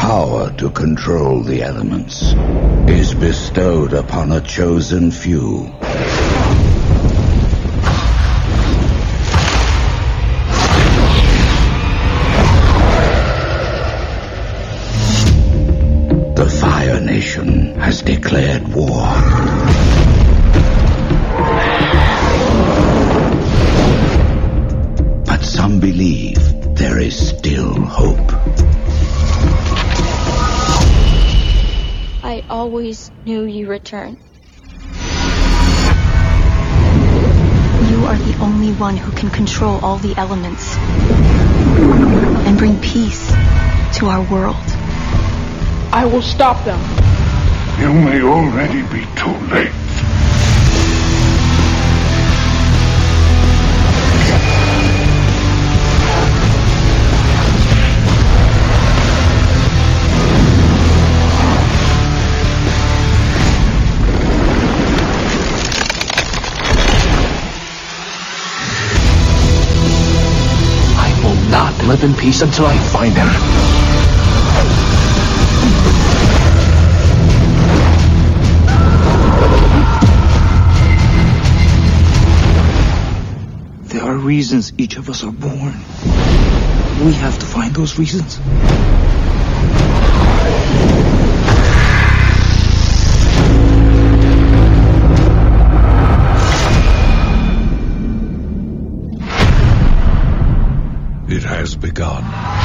power to control the elements is bestowed upon a chosen few. The Fire Nation has declared war. But some believe there is still hope. I always knew you returned. You are the only one who can control all the elements and bring peace to our world. I will stop them. You may already be too late. I will not live in peace until I find him. There are reasons each of us are born. We have to find those reasons. It has begun.